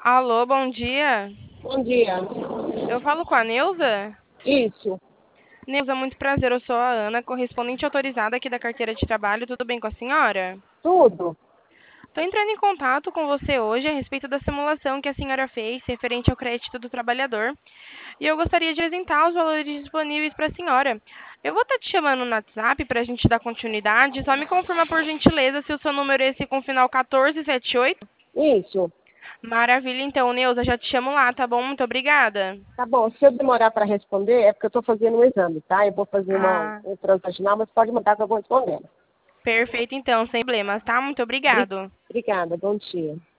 Alô, bom dia. Bom dia. Eu falo com a Neuza? Isso, Neuza, muito prazer. Eu sou a Ana, correspondente autorizada aqui da carteira de trabalho. Tudo bem com a senhora? tudo. Estou entrando em contato com você hoje a respeito da simulação que a senhora fez referente ao crédito do trabalhador. E eu gostaria de apresentar os valores disponíveis para a senhora. Eu vou estar te chamando no WhatsApp para a gente dar continuidade. Só me confirma, por gentileza, se o seu número é esse com final 1478. Isso. Maravilha, então, Neuza, já te chamo lá, tá bom? Muito obrigada. Tá bom, se eu demorar para responder, é porque eu estou fazendo um exame, tá? Eu vou fazer Ah, um transvaginal, mas pode mandar que eu vou respondendo. perfeito, então, sem problemas, tá? Muito obrigado. Obrigada, bom dia.